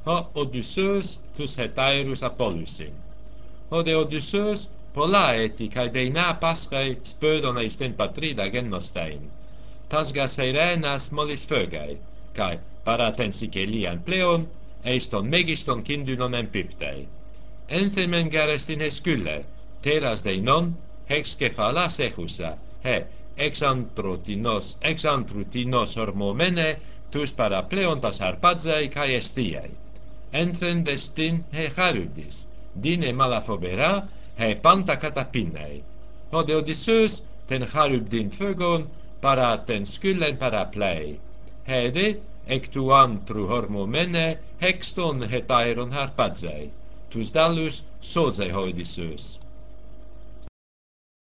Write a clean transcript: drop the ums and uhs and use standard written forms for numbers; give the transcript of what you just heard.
ho Odysseus tus hetaerus Apollusin. Ode Odysseus polaeti cae deina pascae spödon eisten patrida gennostein. Tasgas eirenas molis fögae, cae paratensic elian pleon, eiston megiston kindynon empyptei. Enthemen garestin heskylle, teras deinon, hex kephalas echusa, he exantrutinos hormomene, tus para pleontas harpadzei cae estiei. Enthen destin he charybdis, dine malaphobera, he panta catapinei. Hode Odysseus ten charybdin phögon, para ten skyllen para plei. Hede, ectu antru hormomene, hexton hetaeron harpadzei. Tus dallus soze Odysseus.